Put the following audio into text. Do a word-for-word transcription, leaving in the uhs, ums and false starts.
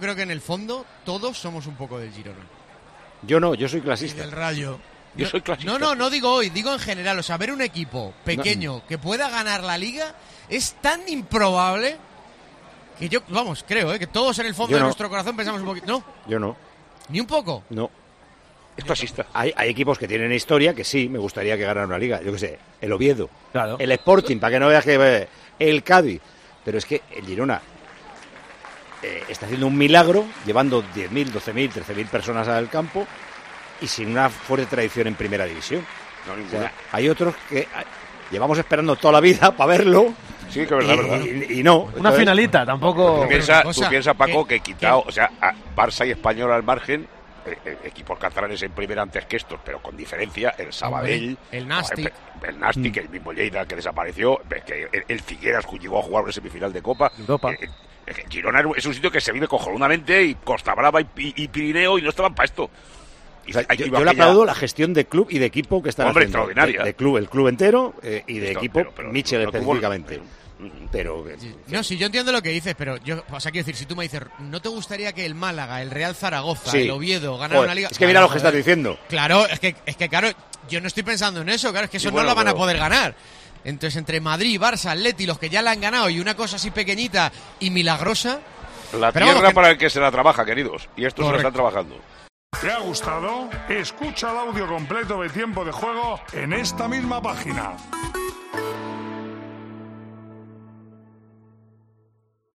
creo que en el fondo todos somos un poco del Girona. Yo no, yo soy Y clasista. del Rayo. Yo soy clasista. No, no, no digo hoy, digo en general. O sea, ver un equipo pequeño no. que pueda ganar la Liga es tan improbable que yo, vamos, creo, ¿eh? que todos en el fondo yo de no. nuestro corazón pensamos un poquito. No. Yo no. ¿Ni un poco? No. Es clasista. Hay, hay equipos que tienen historia que sí, me gustaría que ganaran una Liga. Yo qué sé, el Oviedo, Claro. el Sporting, para que no veas que... eh, el Cádiz. Pero es que el Girona eh, está haciendo un milagro, llevando diez mil, doce mil, trece mil personas al campo y sin una fuerte tradición en Primera División. No, O ninguna. sea, hay otros que ah, llevamos esperando toda la vida para verlo. Sí, que es verdad, y, verdad. y- y no. Una Entonces, finalita, tampoco... Tú piensas, cosa, tú piensas, Paco, que- que quitado, o sea, a Barça y Español al margen, eh, eh, equipos catalanes en primera antes que estos, pero con diferencia, el Sabadell, el Nastic. no, el Nastic, el mismo Lleida que desapareció, que el, el Figueras llegó a jugar una semifinal de Copa. Europa. Eh, eh, Girona es un sitio que se vive cojonudamente y Costa Brava y, y, y Pirineo y no estaban para esto. Y o sea, hay- yo, iba yo le aquella- aplaudo la gestión de club y de equipo que están Hombre, haciendo. extraordinaria. De, de club, el club entero eh, y de Esto, equipo, pero- pero Michel no tuvo- específicamente. Pero, eh, No, sí, yo entiendo lo que dices, pero yo, o sea, quiero decir, si tú me dices, ¿no te gustaría que el Málaga, el Real Zaragoza, Sí. el Oviedo ganaran Joder, una liga? es que mira Claro, lo que estás joder. diciendo. Claro, es que, es que claro, yo no estoy pensando en eso, claro, es que eso Sí, bueno, no lo van a pero- poder ganar. Entonces, entre Madrid, Barça, Atleti, los que ya la han ganado y una cosa así pequeñita y milagrosa. La Pero tierra vamos, que- para el que se la trabaja, queridos. Y estos se la Correcto. están trabajando. ¿Te ha gustado? Escucha el audio completo de Tiempo de Juego en esta misma página.